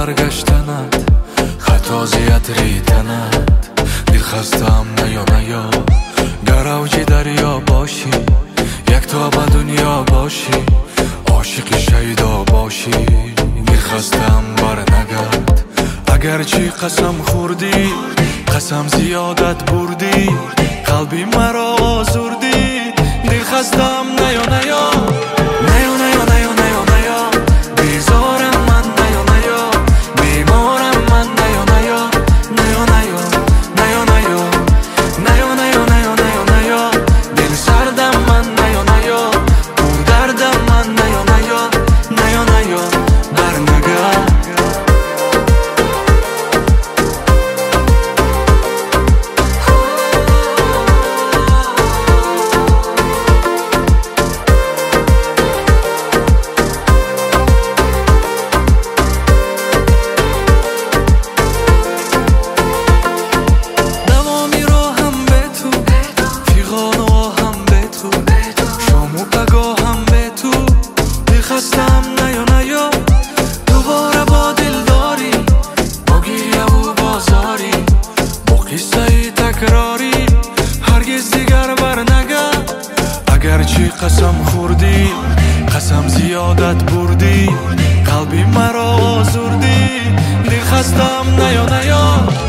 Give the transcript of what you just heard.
برگشتنت خطا زیاد ریدنت دل خستم نیا نیا گر اوج دریا باشی یک تا به دنیا باشی عاشق شیدا باشی دل خستم بر نگرد اگرچه قسم خوردی قسم زیادت بردی قلبی مرا آزردی دل خستم نیا نیا نیا نیا نیا نیا نیا بیزارم من نیا نیا بیمارم من نیا نیا نیا نیا نیا نیا نیا نیا نیا نیا نیا دل سردم من نیا نیا پر دردم من نیا نیا نیا نیا برنگرد خستم نیا نیا دوباره با دلداری با گریه و بازاری با قصه تکراری هرگز دیگر برنگرد اگرچه قسم خوردی قسم زیادت بردی قلبی مرا آزردی دل خستم نیا نیا